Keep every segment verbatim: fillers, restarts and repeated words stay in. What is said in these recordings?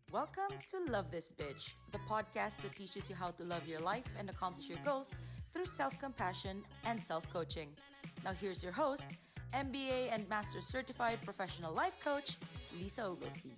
Welcome to Love This Bitch, the podcast that teaches you how to love your life and accomplish your goals through self compassion and self coaching. Now, here's your host, M B A and Master Certified Professional Life Coach, Lisa Oglesby.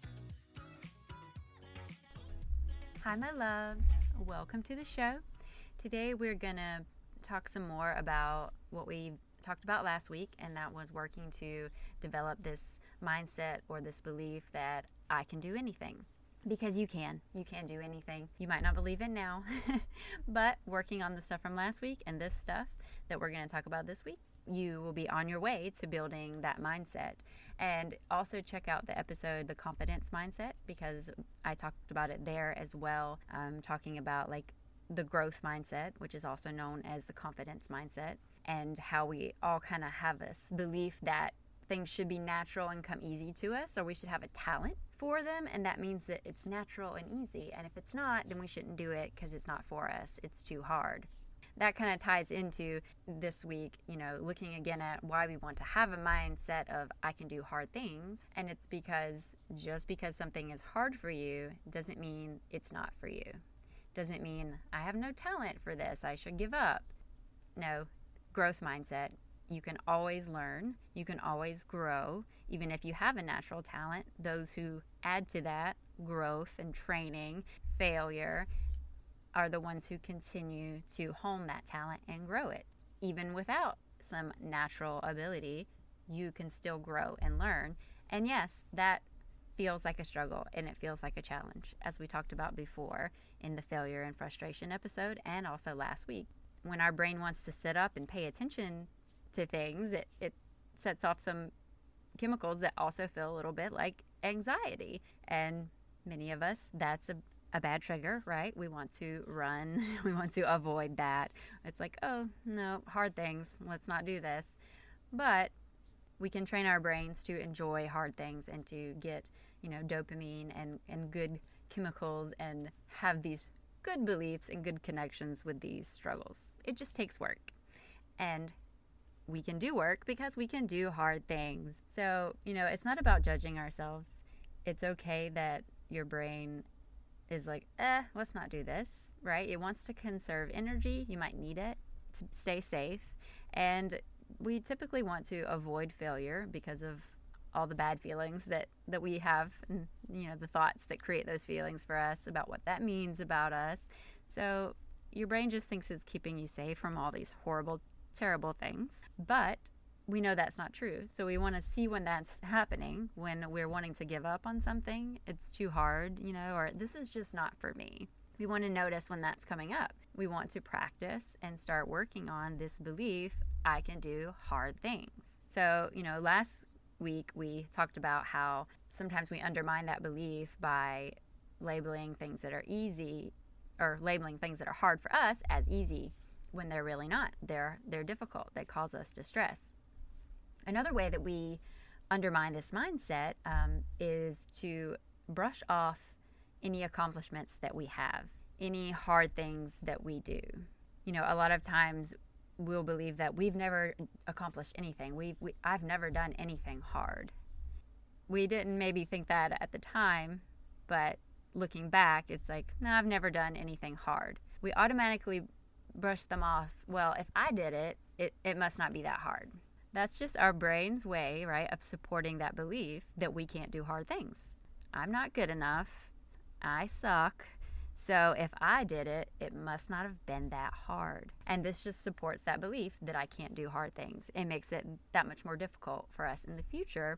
Hi, my loves. Welcome to the show. Today, we're going to talk some more about what we talked about last week, and that was working to develop this mindset or this belief that I can do anything. Because you can. You can do anything. You might not believe it now, but working on the stuff from last week and this stuff that we're going to talk about this week, you will be on your way to building that mindset. And also check out the episode, The Confidence Mindset, because I talked about it there as well, um, talking about like the growth mindset, which is also known as the confidence mindset, and how we all kind of have this belief that things should be natural and come easy to us, or we should have a talent for them, and that means that it's natural and easy. And if it's not, then we shouldn't do it because it's not for us. It's too hard. That kind of ties into this week, you know, looking again at why we want to have a mindset of I can do hard things. And it's because just because something is hard for you doesn't mean it's not for you. Doesn't mean I have no talent for this, I should give up. No, growth mindset. You can always learn. You can always grow. Even if you have a natural talent, those who add to that growth and training, failure, are the ones who continue to hone that talent and grow it. Even without some natural ability, you can still grow and learn. And yes, that feels like a struggle and it feels like a challenge, as we talked about before in the failure and frustration episode and also last week. When our brain wants to sit up and pay attention to things, it, it sets off some chemicals that also feel a little bit like anxiety. And many of us, that's a, a bad trigger, right? We want to run. We want to avoid that. It's like, oh, no, hard things. Let's not do this. But we can train our brains to enjoy hard things and to get, you know, dopamine and, and good chemicals and have these good beliefs and good connections with these struggles. It just takes work. And we can do work because we can do hard things. So, you know, it's not about judging ourselves. It's okay that your brain is like, eh, let's not do this, right? It wants to conserve energy. You might need it to stay safe. And we typically want to avoid failure because of all the bad feelings that, that we have, and, you know, the thoughts that create those feelings for us about what that means about us. So your brain just thinks it's keeping you safe from all these horrible, terrible things. But we know that's not true. So we want to see when that's happening, when we're wanting to give up on something, it's too hard, you know, or this is just not for me. We want to notice when that's coming up. We want to practice and start working on this belief, I can do hard things. So, you know, last week we talked about how sometimes we undermine that belief by labeling things that are easy or labeling things that are hard for us as easy when they're really not. They're they're difficult. They cause us distress. Another way that we undermine this mindset um, is to brush off any accomplishments that we have, any hard things that we do. You know, a lot of times we'll believe that we've never accomplished anything. We've, we, I've never done anything hard. We didn't maybe think that at the time, but looking back, it's like, no, I've never done anything hard. We automatically brush them off. Well, if I did it, it, it must not be that hard. That's just our brain's way, right, of supporting that belief that we can't do hard things. I'm not good enough. I suck. So if I did it, it must not have been that hard. And this just supports that belief that I can't do hard things. It makes it that much more difficult for us in the future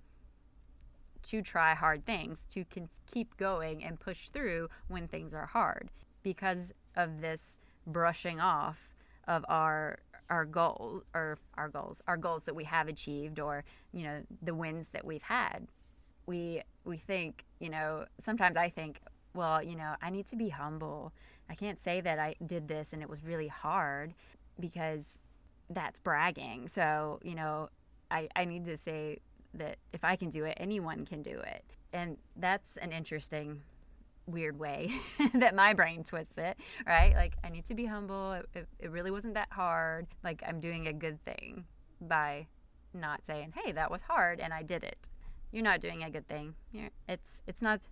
to try hard things, to con- keep going and push through when things are hard because of this brushing off of our our goals or our goals, our goals that we have achieved, or, you know, the wins that we've had. We we think, you know, sometimes I think, well, you know, I need to be humble. I can't say that I did this and it was really hard because that's bragging. So, you know, I, I need to say that if I can do it, anyone can do it. And that's an interesting, weird way that my brain twists it, right? Like, I need to be humble. It, it, it really wasn't that hard. Like, I'm doing a good thing by not saying, hey, that was hard and I did it. You're not doing a good thing. You're, it's it's not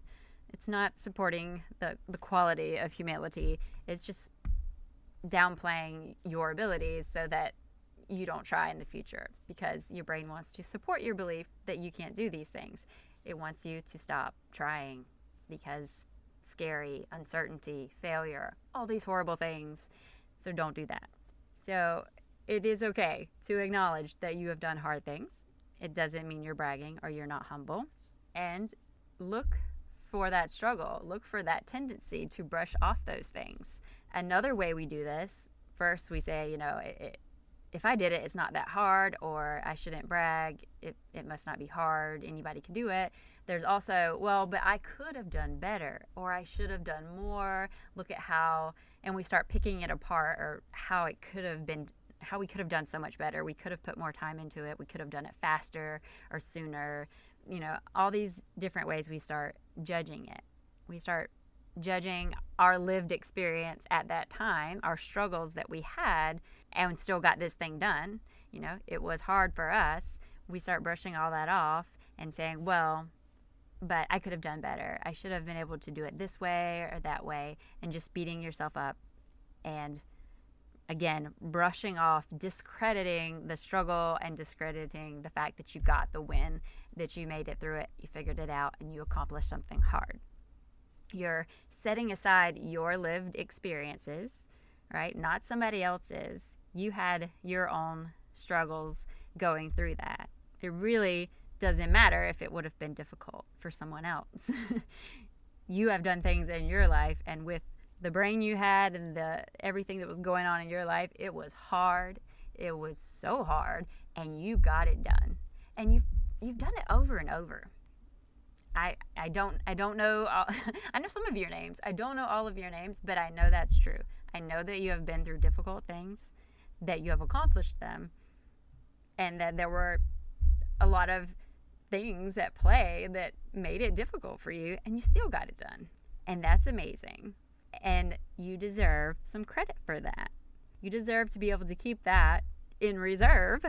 It's not supporting the, the quality of humility. It's just downplaying your abilities so that you don't try in the future, because your brain wants to support your belief that you can't do these things. It wants you to stop trying because scary, uncertainty, failure, all these horrible things. So don't do that. So it is okay to acknowledge that you have done hard things. It doesn't mean you're bragging or you're not humble. And look for that struggle. Look for that tendency to brush off those things. Another way we do this, first we say, you know, it, it, if I did it, it's not that hard, or I shouldn't brag. It, it must not be hard. Anybody can do it. There's also, well, but I could have done better, or I should have done more. Look at how, and we start picking it apart, or how it could have been, how we could have done so much better. We could have put more time into it. We could have done it faster or sooner. You know, all these different ways we start judging it. We start judging our lived experience at that time, our struggles that we had, and still got this thing done. You know, it was hard for us. We start brushing all that off and saying, well, but I could have done better. I should have been able to do it this way or that way, and just beating yourself up and, again, brushing off, discrediting the struggle and discrediting the fact that you got the win, that you made it through it, you figured it out, and you accomplished something hard. You're setting aside your lived experiences, right? Not somebody else's. You had your own struggles going through that. It really doesn't matter if it would have been difficult for someone else. You have done things in your life, and with the brain you had and the everything that was going on in your life, it was hard. It was so hard, and you got it done. And you've you've done it over and over. I I don't I don't know all, I know some of your names. I don't know all of your names, but I know that's true. I know that you have been through difficult things, that you have accomplished them, and that there were a lot of things at play that made it difficult for you, and you still got it done. And that's amazing. And you deserve some credit for that. You deserve to be able to keep that in reserve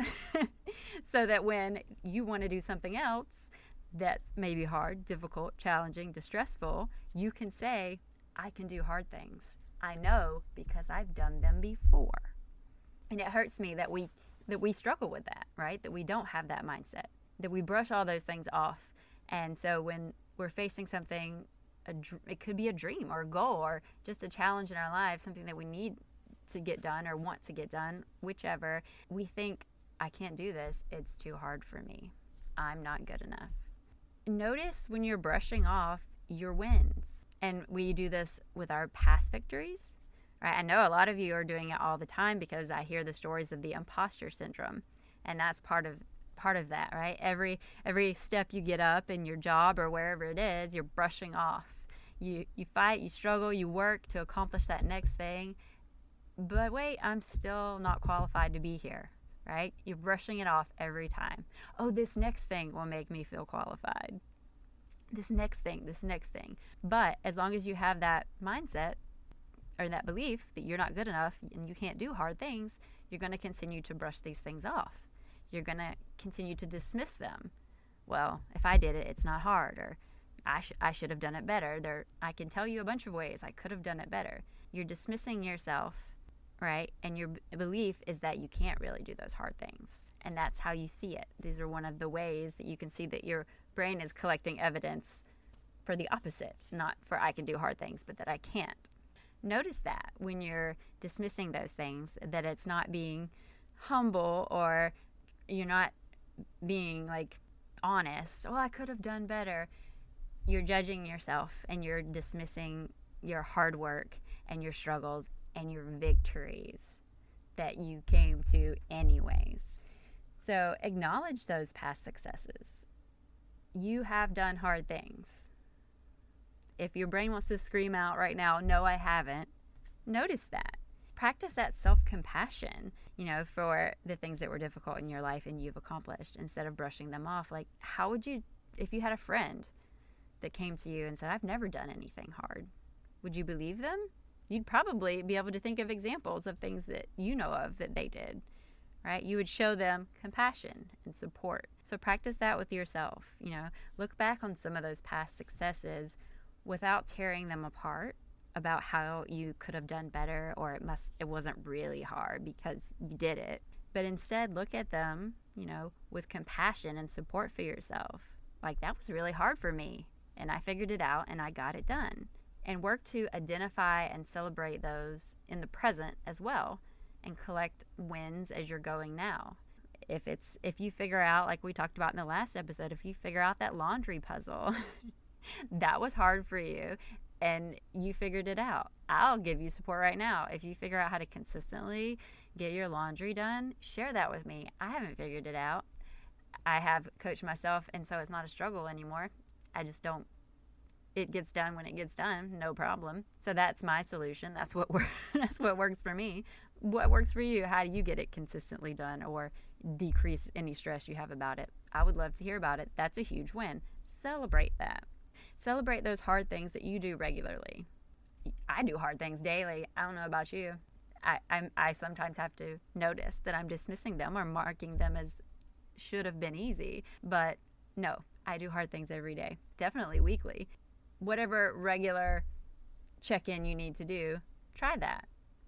so that when you want to do something else that's maybe hard, difficult, challenging, distressful, you can say, I can do hard things. I know because I've done them before. And it hurts me that we that we struggle with that, right? That we don't have that mindset, that we brush all those things off. And so when we're facing something, a, it could be a dream or a goal or just a challenge in our lives, something that we need to get done or want to get done, whichever, we think, I can't do this. It's too hard for me. I'm not good enough. Notice when you're brushing off your wins. And we do this with our past victories, right? I know a lot of you are doing it all the time because I hear the stories of the imposter syndrome. And that's part of part of that, right? Every every step you get up in your job or wherever it is, you're brushing off. You you fight, you struggle, you work to accomplish that next thing. But wait, I'm still not qualified to be here. Right? You're brushing it off every time. Oh, this next thing will make me feel qualified. This next thing, this next thing. But as long as you have that mindset or that belief that you're not good enough and you can't do hard things, you're going to continue to brush these things off. You're going to continue to dismiss them. Well, if I did it, it's not hard, or I, sh- I should have done it better. There, I can tell you a bunch of ways I could have done it better. You're dismissing yourself. Right? And your b- belief is that you can't really do those hard things. And that's how you see it. These are one of the ways that you can see that your brain is collecting evidence for the opposite, not for I can do hard things, but that I can't. Notice that when you're dismissing those things, that it's not being humble, or you're not being like honest. Oh, I could have done better. You're judging yourself, and you're dismissing your hard work and your struggles and your victories that you came to anyways. So acknowledge those past successes. You have done hard things. If your brain wants to scream out right now, no, I haven't, notice that. Practice that self-compassion, you know, for the things that were difficult in your life and you've accomplished, instead of brushing them off. Like, how would you, if you had a friend that came to you and said, I've never done anything hard, would you believe them? You'd probably be able to think of examples of things that you know of that they did, right? You would show them compassion and support. So practice that with yourself. You know, look back on some of those past successes. without tearing them apart about how you could have done better, or it must it wasn't really hard because you did it. But instead, look at them, you know, with compassion and support for yourself. Like, that was really hard for me, and I figured it out and I got it done. And work to identify and celebrate those in the present as well, and collect wins as you're going now. If it's if you figure out, like we talked about in the last episode, if you figure out that laundry puzzle, that was hard for you and you figured it out, I'll give you support right now. If you figure out how to consistently get your laundry done, share that with me. I haven't figured it out. I have coached myself, and so it's not a struggle anymore. I just don't, it gets done when it gets done, no problem. So that's my solution. That's what works. That's what works for me. What works for you? How do you get it consistently done or decrease any stress you have about it? I would love to hear about it. That's a huge win. Celebrate that. Celebrate those hard things that you do regularly. I do hard things daily. I don't know about you. I I'm, I sometimes have to notice that I'm dismissing them or marking them as should have been easy. But no, I do hard things every day, definitely weekly. Whatever regular check-in you need to do, try that.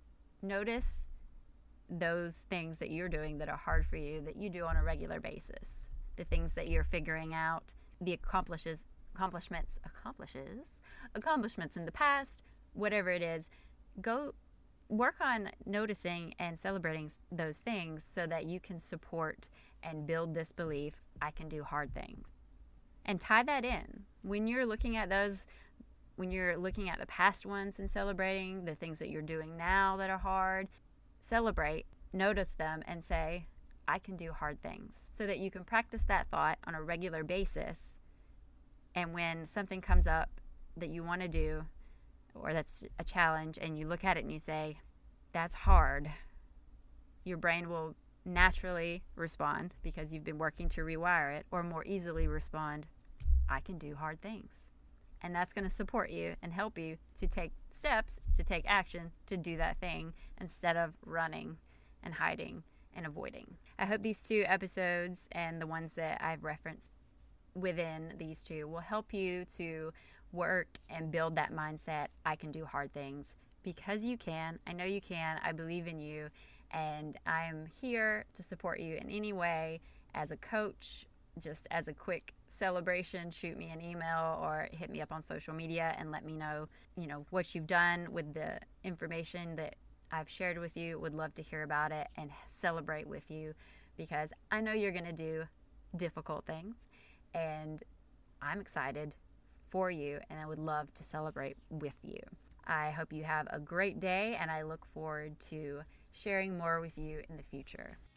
Notice those things that you're doing that are hard for you, that you do on a regular basis. The things that you're figuring out, the accomplishes, accomplishments, accomplishes, accomplishments in the past, whatever it is, go work on noticing and celebrating those things so that you can support and build this belief, I can do hard things. And tie that in. When you're looking at those, when you're looking at the past ones and celebrating the things that you're doing now that are hard, celebrate, notice them, and say, I can do hard things. So that you can practice that thought on a regular basis. And when something comes up that you want to do, or that's a challenge, and you look at it and you say, that's hard, your brain will naturally respond, because you've been working to rewire it, or more easily respond, I can do hard things. And that's going to support you and help you to take steps, to take action, to do that thing instead of running and hiding and avoiding. I hope these two episodes and the ones that I've referenced within these two will help you to work and build that mindset, I can do hard things, because you can. I know you can. I believe in you. And I'm here to support you in any way as a coach. Just as a quick celebration, shoot me an email or hit me up on social media and let me know, you know, what you've done with the information that I've shared with you. Would love to hear about it and celebrate with you, because I know you're going to do difficult things, and I'm excited for you, and I would love to celebrate with you. I hope you have a great day, and I look forward to sharing more with you in the future.